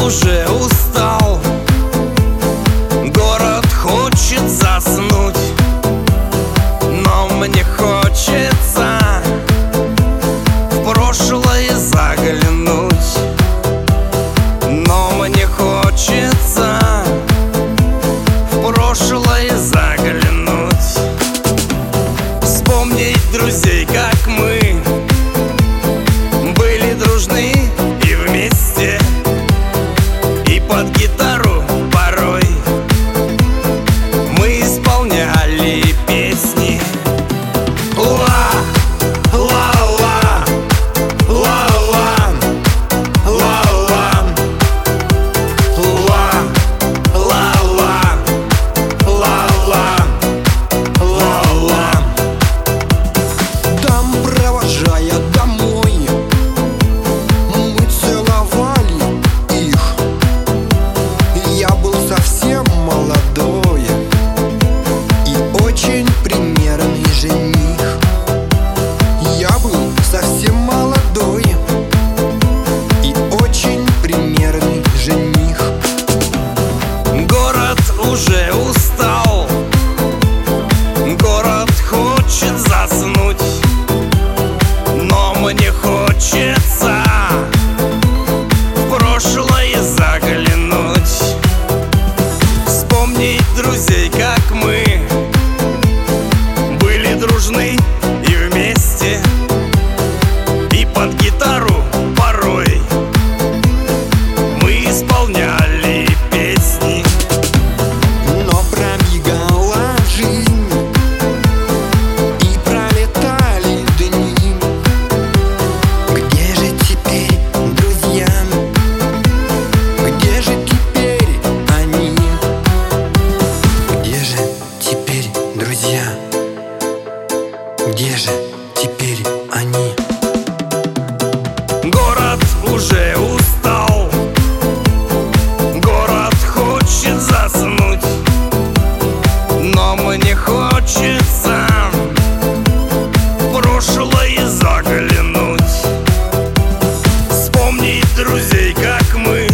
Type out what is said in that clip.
уже устал, город хочет заснуть, но мне хочется в прошлое заглянуть. Но мне хочется в прошлое заглянуть. Вспомнить друзей, как мы были дружны и вместе, и под гитару порой мы исполняли песни. Уже устал, город хочет заснуть, но мне хочется в прошлое заглянуть. Вспомнить друзей, как мы были дружны и вместе, и под гитару порой мы исполняли песни. Где же теперь они? Город уже устал, город хочет заснуть, но мне хочется в прошлое заглянуть. Вспомнить друзей, как мы